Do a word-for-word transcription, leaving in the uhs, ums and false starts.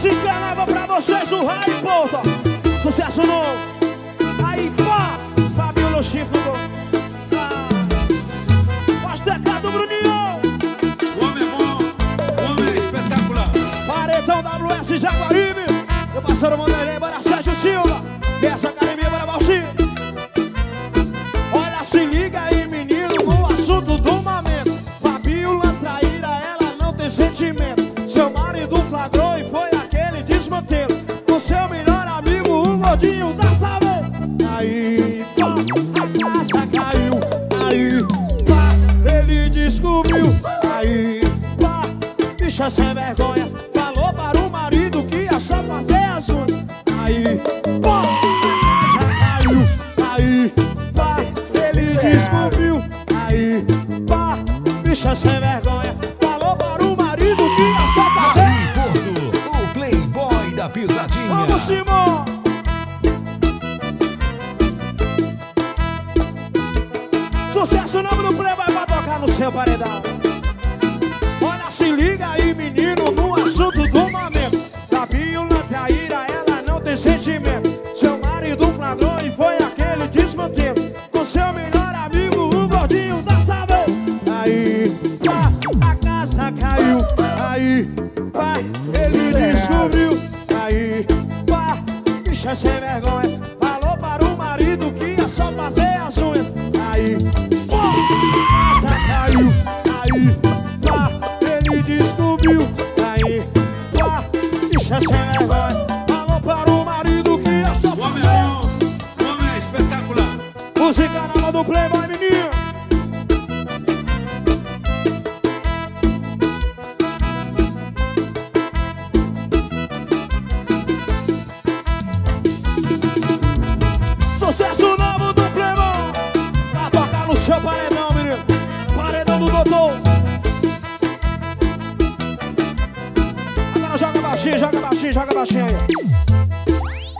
Música nova pra vocês, o Raio Porta. Sucesso novo. Aí, pá, Fabio Chifre. Ah. Faz teclado, Bruninho. O homem é bom, o homem é espetacular. Paredão W S Jaguaribe. Meu parceiro Mandarei, para Sérgio Silva. E essa academia para Valci. Olha, se liga aí, menino, no assunto do momento. Fabiola traíra, ela não tem sentimento. Seu marido flagrou e foi aquele desmantelo. Com seu melhor amigo, o gordinho da Salve. Aí, pá, a casa caiu. Aí, pá, ele descobriu. Aí, pá, bicha sem vergonha. Falou para o marido que ia só fazer as unhas. Aí, pá, a casa caiu. Aí, pá, ele descobriu. Aí, pá, bicha sem vergonha. Falou para o marido que ia só fazer. O playboy da pisadinha. Vamos, Simão! Sucesso, o nome do playboy vai tocar no seu paredão. Olha, se liga aí, menino, no assunto do momento. Fabiola traíra, ela não tem sentimento. Seu marido flagrou e foi aquele desmantelo. Com seu melhor amigo, o gordinho da Salve. Aí, pá, a casa caiu. Aí, pá, ele descobriu. Aí, pá, bicha sem vergonha. Falou para o marido que ia só fazer as unhas. Aí, pá, a casa caiu. Aí, pá, ele descobriu. Aí, pá, bicha sem vergonha. Falou para o marido que ia só O homem fazer. é bom, o homem é espetacular. Música nova do Playboy, menino. Sucesso novo do Playboy. Pra tocar no seu paredão, menino. Paredão do doutor. Agora joga baixinho, joga baixinho, joga baixinho aí.